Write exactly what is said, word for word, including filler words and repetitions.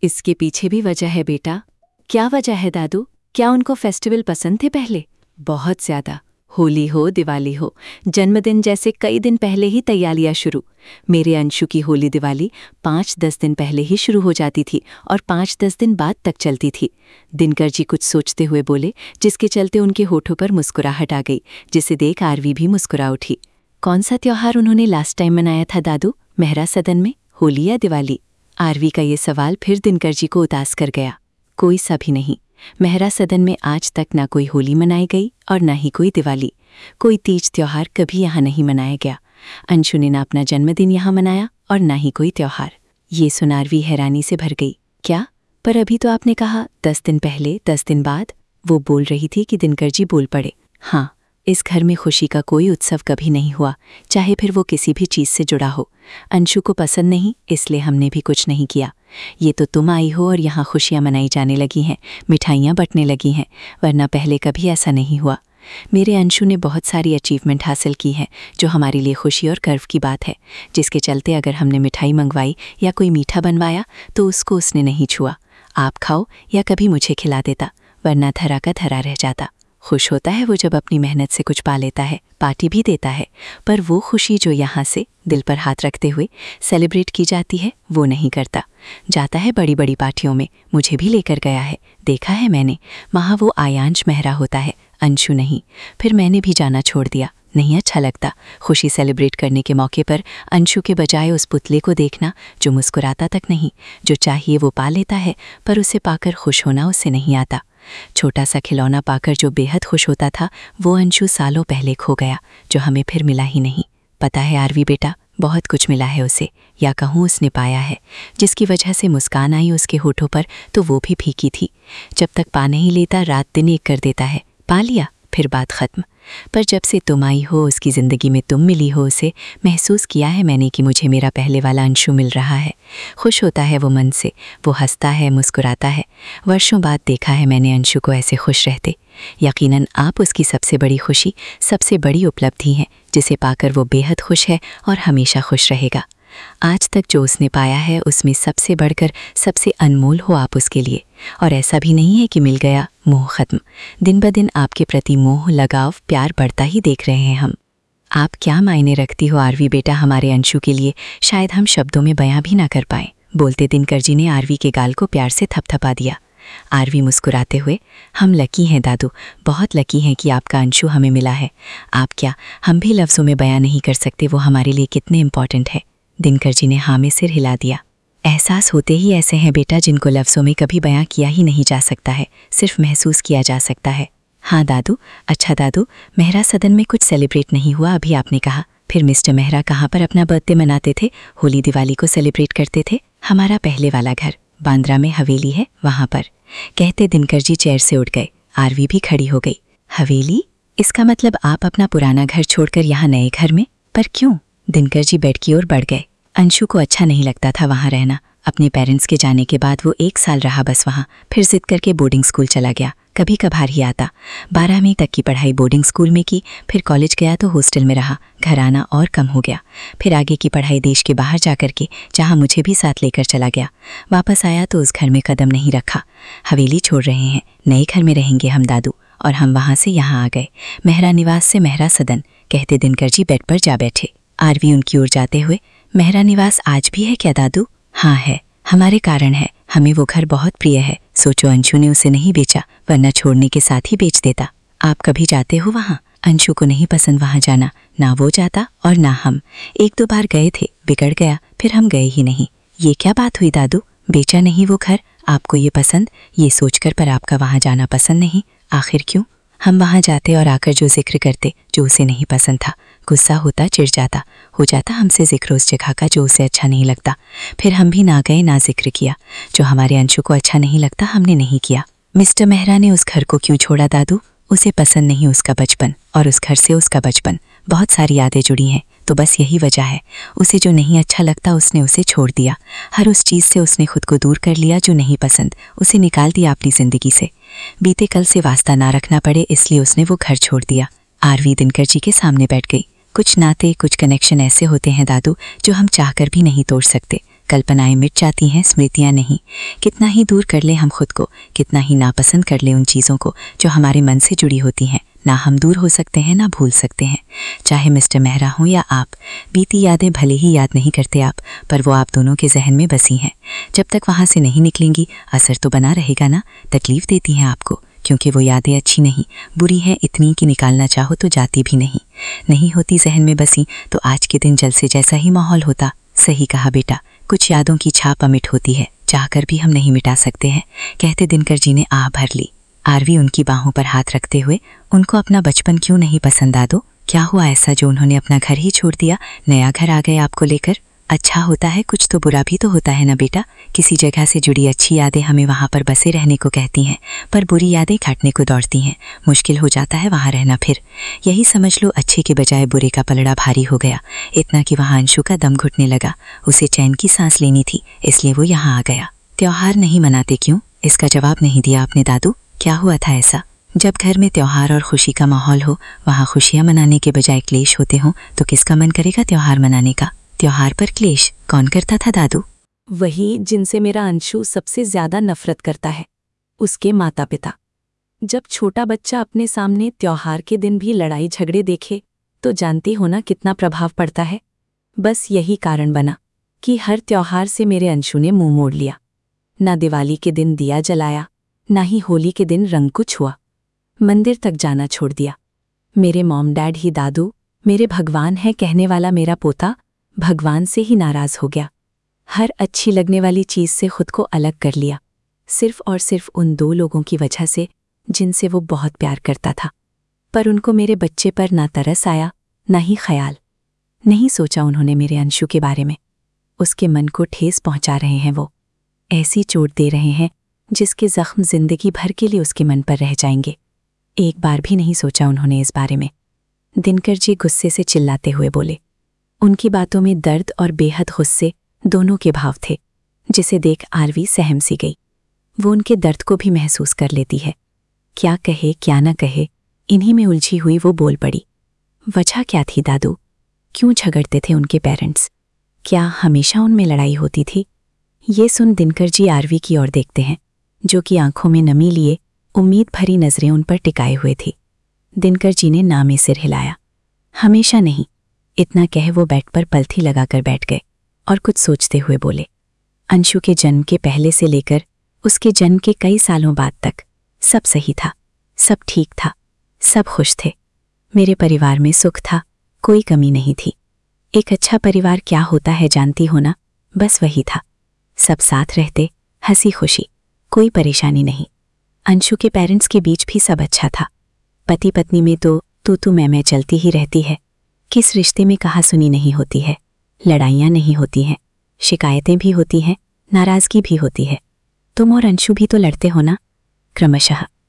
इसके पीछे भी वजह है बेटा। क्या वजह है दादू? क्या उनको फेस्टिवल पसंद थे पहले? बहुत ज़्यादा। होली हो, दिवाली हो, जन्मदिन जैसे कई दिन पहले ही तैयारियां शुरू। मेरे अंशु की होली दिवाली पाँच दस दिन पहले ही शुरू हो जाती थी और पाँच दस दिन बाद तक चलती थी। दिनकर जी कुछ सोचते हुए बोले, जिसके चलते उनके होठों पर मुस्कुराहट आ गई, जिसे देख आरवी भी मुस्कुरा उठी। कौन सा त्योहार उन्होंने लास्ट टाइम मनाया था दादू, मेहरा सदन में, होली या दिवाली? आरवी का ये सवाल फिर दिनकर जी को उदास कर गया। कोई सा भी नहीं। मेहरा सदन में आज तक ना कोई होली मनाई गई और ना ही कोई दिवाली। कोई तीज त्योहार कभी यहाँ नहीं मनाया गया। अंशु ने ना अपना जन्मदिन यहाँ मनाया और ना ही कोई त्योहार। ये सुन आरवी हैरानी से भर गई। क्या? पर अभी तो आपने कहा दस दिन पहले, दस दिन बाद। वो बोल रही थी कि दिनकर जी बोल पड़े। हाँ, इस घर में खुशी का कोई उत्सव कभी नहीं हुआ, चाहे फिर वो किसी भी चीज़ से जुड़ा हो। अंशु को पसंद नहीं, इसलिए हमने भी कुछ नहीं किया। ये तो तुम आई हो और यहाँ खुशियाँ मनाई जाने लगी हैं, मिठाइयाँ बंटने लगी हैं, वरना पहले कभी ऐसा नहीं हुआ। मेरे अंशु ने बहुत सारी अचीवमेंट हासिल की है, जो हमारे लिए खुशी और गर्व की बात है, जिसके चलते अगर हमने मिठाई मंगवाई या कोई मीठा बनवाया तो उसको उसने नहीं छुआ। आप खाओ या कभी मुझे खिला देता, वरना धरा का धरा रह जाता। खुश होता है वो जब अपनी मेहनत से कुछ पा लेता है, पार्टी भी देता है, पर वो खुशी जो यहाँ से दिल पर हाथ रखते हुए सेलिब्रेट की जाती है वो नहीं करता। जाता है बड़ी बड़ी पार्टियों में, मुझे भी लेकर गया है, देखा है मैंने। वहाँ वो आयांश मेहरा होता है, अंशु नहीं। फिर मैंने भी जाना छोड़ दिया, नहीं अच्छा लगता खुशी सेलिब्रेट करने के मौके पर अंशु के बजाय उस पुतले को देखना जो मुस्कुराता तक नहीं, जो चाहिए वो पा लेता है पर उसे पाकर खुश होना उसे नहीं आता। छोटा सा खिलौना पाकर जो बेहद खुश होता था वो अंशु सालों पहले खो गया, जो हमें फिर मिला ही नहीं। पता है आरवी बेटा, बहुत कुछ मिला है उसे, या कहूँ उसने पाया है, जिसकी वजह से मुस्कान आई उसके होठों पर तो वो भी फीकी थी। जब तक पा नहीं लेता रात दिन एक कर देता है, पा लिया फिर बात ख़त्म। पर जब से तुम आई हो, उसकी ज़िंदगी में तुम मिली हो, उसे महसूस किया है मैंने कि मुझे मेरा पहले वाला अंशु मिल रहा है। खुश होता है वो मन से, वो हंसता है, मुस्कुराता है। वर्षों बाद देखा है मैंने अंशु को ऐसे खुश रहते। यकीनन आप उसकी सबसे बड़ी खुशी, सबसे बड़ी उपलब्धि हैं, जिसे पाकर वो बेहद खुश है और हमेशा खुश रहेगा। आज तक जो उसने पाया है उसमें सबसे बढ़कर सबसे अनमोल हो आप उसके लिए। और ऐसा भी नहीं है कि मिल गया मोह ख़त्म। दिन ब दिन आपके प्रति मोह, लगाव, प्यार बढ़ता ही देख रहे हैं हम। आप क्या मायने रखती हो आरवी बेटा हमारे अंशु के लिए, शायद हम शब्दों में बयां भी ना कर पाएं। बोलते दिनकर जी ने आरवी के गाल को प्यार से थपथपा दिया। आरवी मुस्कुराते हुए, हम लकी हैं दादू, बहुत लकी हैं कि आपका अंशु हमें मिला है। आप क्या, हम भी लफ्ज़ों में बयां नहीं कर सकते वो हमारे लिए कितने इम्पॉर्टेंट है। दिनकर जी ने हाँ में सिर हिला दिया। एहसास होते ही ऐसे हैं बेटा जिनको लफ्ज़ों में कभी बयां किया ही नहीं जा सकता है, सिर्फ महसूस किया जा सकता है। हाँ दादू। अच्छा दादू, मेहरा सदन में कुछ सेलिब्रेट नहीं हुआ अभी आपने कहा, फिर मिस्टर मेहरा कहाँ पर अपना बर्थडे मनाते थे, होली दिवाली को सेलिब्रेट करते थे? हमारा पहले वाला घर बांद्रा में हवेली है, वहाँ पर। कहते दिनकर जी चेयर से उठ गए। आरवी भी खड़ी हो गई। हवेली? इसका मतलब आप अपना पुराना घर छोड़कर यहाँ नए घर में? पर क्यों? दिनकर जी बेड की ओर बढ़ गए। अंशु को अच्छा नहीं लगता था वहाँ रहना। अपने पेरेंट्स के जाने के बाद वो एक साल रहा बस वहाँ, फिर जिद करके बोर्डिंग स्कूल चला गया। कभी कभार ही आता। बारहवीं तक की पढ़ाई बोर्डिंग स्कूल में की, फिर कॉलेज गया तो हॉस्टल में रहा। घर आना और कम हो गया। फिर आगे की पढ़ाई देश के बाहर जाकर के, जहाँ मुझे भी साथ लेकर चला गया। वापस आया तो उस घर में कदम नहीं रखा। हवेली छोड़ रहे हैं, नए घर में रहेंगे हम दादू। और हम वहाँ से यहाँ आ गए, मेहरा निवास से मेहरा सदन। कहते दिनकर जी बेड पर जा बैठे। आरवी उनकी ओर जाते हुए, मेहरा निवास आज भी है क्या दादू? हाँ है, हमारे कारण है। हमें वो घर बहुत प्रिय है। सोचो अंशु ने उसे नहीं बेचा, वरना छोड़ने के साथ ही बेच देता। आप कभी जाते हो वहाँ? अंशु को नहीं पसंद वहाँ जाना, ना वो जाता और ना हम। एक दो बार गए थे, बिगड़ गया, फिर हम गए ही नहीं। ये क्या बात हुई दादू? बेचा नहीं वो घर, आपको ये पसंद, ये सोचकर पर आपका वहाँ जाना पसंद नहीं। आखिर क्यों? हम वहाँ जाते और आकर जो जिक्र करते जो उसे नहीं पसंद था, गुस्सा होता, चिढ़ जाता, हो जाता हमसे जिक्र उस जगह का जो उसे अच्छा नहीं लगता। फिर हम भी ना गए ना जिक्र किया। जो हमारे अंशु को अच्छा नहीं लगता हमने नहीं किया। मिस्टर मेहरा ने उस घर को क्यों छोड़ा दादू? उसे पसंद नहीं उसका बचपन, और उस घर से उसका बचपन। बहुत सारी यादें जुड़ी हैं, तो बस यही वजह है। उसे जो नहीं अच्छा लगता उसने उसे छोड़ दिया। हर उस चीज़ से उसने खुद को दूर कर लिया जो नहीं पसंद, उसे निकाल दिया अपनी ज़िंदगी से। बीते कल से वास्ता ना रखना पड़े इसलिए उसने वो घर छोड़ दिया। आरवी दिनकर जी के सामने बैठ गई। कुछ नाते, कुछ कनेक्शन ऐसे होते हैं दादू जो हम चाहकर भी नहीं तोड़ सकते। कल्पनाएं मिट जाती हैं, स्मृतियां नहीं। कितना ही दूर कर ले हम खुद को, कितना ही नापसंद कर ले उन चीज़ों को जो हमारे मन से जुड़ी होती हैं, ना हम दूर हो सकते हैं ना भूल सकते हैं। चाहे मिस्टर मेहरा हों या आप, बीती यादें भले ही याद नहीं करते आप, पर वो आप दोनों के जहन में बसी हैं। जब तक वहाँ से नहीं निकलेंगी असर तो बना रहेगा ना। तकलीफ़ देती हैं आपको क्योंकि वो यादें अच्छी नहीं, बुरी हैं इतनी कि निकालना चाहो तो जाती भी नहीं। नहीं होती जहन में बसी तो आज के दिन जल से जैसा ही माहौल होता। सही कहा बेटा, कुछ यादों की छाप अमिट होती है, चाहकर भी हम नहीं मिटा सकते हैं। कहते दिनकर जी ने आह भर ली। आरवी उनकी बाहों पर हाथ रखते हुए, उनको अपना बचपन क्यों नहीं पसंद आदो? क्या हुआ ऐसा जो उन्होंने अपना घर ही छोड़ दिया, नया घर आ गए आपको लेकर? अच्छा होता है कुछ तो बुरा भी तो होता है ना बेटा। किसी जगह से जुड़ी अच्छी यादें हमें वहाँ पर बसे रहने को कहती हैं, पर बुरी यादें काटने को दौड़ती हैं। मुश्किल हो जाता है वहाँ रहना। फिर यही समझ लो, अच्छे के बजाय बुरे का पलड़ा भारी हो गया, इतना कि वहाँ अंशु का दम घुटने लगा। उसे चैन की सांस लेनी थी, इसलिए वो यहाँ आ गया। त्योहार नहीं मनाते क्यों? इसका जवाब नहीं दिया आपने दादू। क्या हुआ था ऐसा? जब घर में त्योहार और खुशी का माहौल हो, वहाँ खुशियाँ मनाने के बजाय क्लेश होते हों, तो किसका मन करेगा त्योहार मनाने का? त्योहार पर क्लेश कौन करता था दादू? वही जिनसे मेरा अंशु सबसे ज्यादा नफरत करता है, उसके माता पिता। जब छोटा बच्चा अपने सामने त्योहार के दिन भी लड़ाई झगड़े देखे तो जानती हो ना कितना प्रभाव पड़ता है। बस यही कारण बना कि हर त्योहार से मेरे अंशु ने मुंह मोड़ लिया। ना दिवाली के दिन दिया जलाया, ना ही होली के दिन रंग को छुआ। मंदिर तक जाना छोड़ दिया। मेरे मॉम डैड ही दादू, मेरे भगवान है कहने वाला मेरा पोता भगवान से ही नाराज हो गया। हर अच्छी लगने वाली चीज़ से खुद को अलग कर लिया, सिर्फ और सिर्फ उन दो लोगों की वजह से जिनसे वो बहुत प्यार करता था। पर उनको मेरे बच्चे पर ना तरस आया ना ही ख्याल। नहीं सोचा उन्होंने मेरे अंशु के बारे में। उसके मन को ठेस पहुंचा रहे हैं वो, ऐसी चोट दे रहे हैं जिसके जख्म जिंदगी भर के लिए उसके मन पर रह जाएंगे। एक बार भी नहीं सोचा उन्होंने इस बारे में। दिनकर जी गुस्से से चिल्लाते हुए बोले। उनकी बातों में दर्द और बेहद गुस्से दोनों के भाव थे, जिसे देख आरवी सहम सी गई। वो उनके दर्द को भी महसूस कर लेती है। क्या कहे क्या न कहे, इन्हीं में उलझी हुई वो बोल पड़ी। वजह क्या थी दादू? क्यों झगड़ते थे उनके पेरेंट्स? क्या हमेशा उनमें लड़ाई होती थी? ये सुन दिनकर जी आरवी की ओर देखते हैं, जो कि आंखों में नमी लिए उम्मीद भरी नजरें उन पर टिकाए हुए थी। दिनकर जी ने ना में सिर हिलाया। हमेशा नहीं, इतना कह वो बेड पर पलथी लगाकर बैठ गए और कुछ सोचते हुए बोले। अंशु के जन्म के पहले से लेकर उसके जन्म के कई सालों बाद तक सब सही था, सब ठीक था, सब खुश थे। मेरे परिवार में सुख था, कोई कमी नहीं थी। एक अच्छा परिवार क्या होता है जानती हो ना? बस वही था। सब साथ रहते, हंसी खुशी, कोई परेशानी नहीं। अंशु के पेरेंट्स के बीच भी सब अच्छा था। पति पत्नी में तो तू तू मैं मैं चलती ही रहती है। किस रिश्ते में कहा सुनी नहीं होती है। लड़ाइयाँ नहीं होती हैं, शिकायतें भी होती हैं, नाराज़गी भी होती है। तुम और अंशु भी तो लड़ते हो ना? क्रमशः